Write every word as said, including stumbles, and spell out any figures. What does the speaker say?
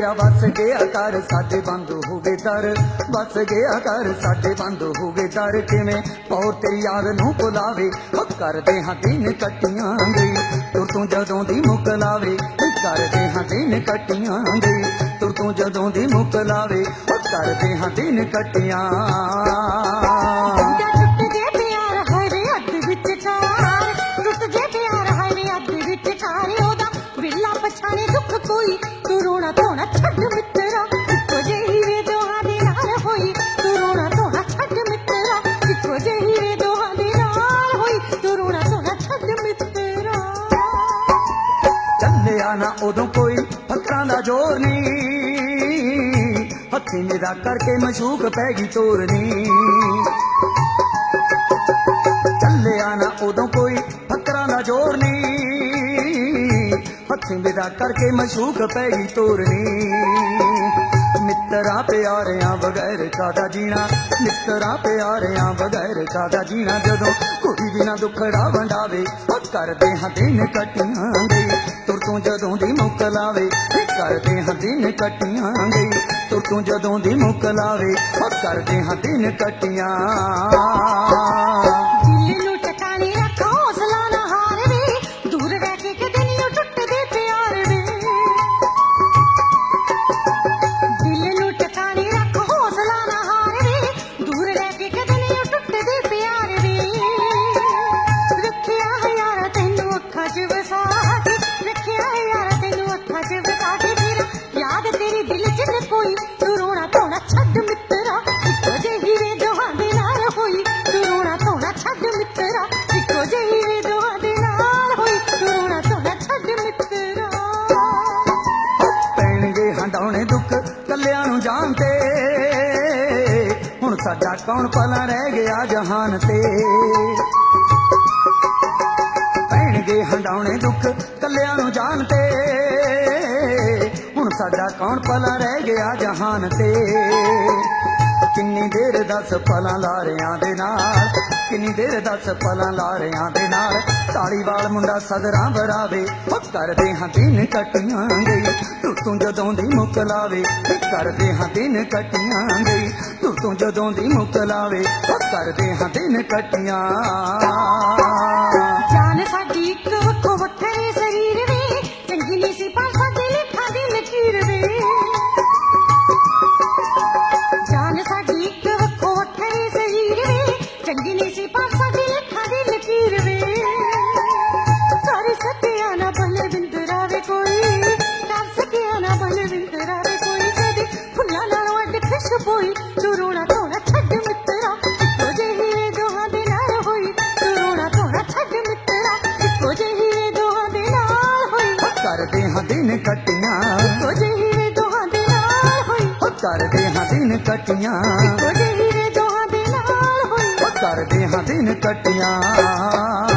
तेरा बस गया कर साडे बंद हो गए दर, बस गया कर साडे बंद हो गए दर। किवें पौर तेरी याद नूं भुलावे, करदे हां दिन कट्टियां गई तुर तूं जदों दी मुक लावे, करदे हां दिन कट्टियां गई तुर तूं जदों दी मुक लावे, करदे हां दिन कट्टियां। ना उदों कोई फकरां दा जोर नहीं, हथी मेरा करके मशूक पै गई तोरनी। चले आना उदों कोई फकरां दा जोर नहीं, हथी मेरा करके मशूक पै गई तोरनी। मित्तरा प्यारियां बगैर कादा जीना, मित्तरा प्यारियां बगैर कादा जीना। जदों कोई बिना दुखड़ा वंडावे, करदे हां दिन कट्टियां गई तुर तूं जदों दी मुक लावे, करदे हां दिन कट्टियां गई तुर तूं जदों दी मुक लावे, करदे हां दिन कट्टियां। साडा कौन भला रह गया जहान ते, पैणगे हंडाउणे दुख कल्यां नूं जान ते, हुण साडा कौन भला रह गया जहान ते। किन्नी देर दस पलां लारियां दे नाल, किन्नी देर दस पलां लारियां दे नाल, तालीवाल मुंडा सदरां बरावे, करदे हां दिन कट्टियां गई तुर तूं जदों दी मुक लावे, करदे हां दिन कट्टियां गई तुर तूं जदों दी मुक लावे, करदे हां दिन कट्टियां। जान साडी इक वक्खो वक्खरे शरीर वे, चंगी नहीं सी पर साडे लेखा दी लकीर वे। जान साडी इक वक्खो वक्खरे शरीर वे, चंगी नहीं सी पर साडे लेखा दी लकीर वे। कर सकिया ना बलविंदरा वे कोई, कर सकिया ना बलविंदरा वे कोई, कदे फुल्लां नालों अड्ड खुशबोई तू रोना धोना छड्ड मित्तरा, इक्को जेही वे दोहां दे नाल होई तू रोना धोना छड्ड मित्तरा, इक्को जेही वे दोहां दे नाल होई, करदे हां दिन कट्टियां, इक्को जेही वे दोहां दे नाल होई, करदे हां दिन कट्टियां, इक्को जेही वे दोहां दे नाल होई, करदे हां दिन कट्टियां।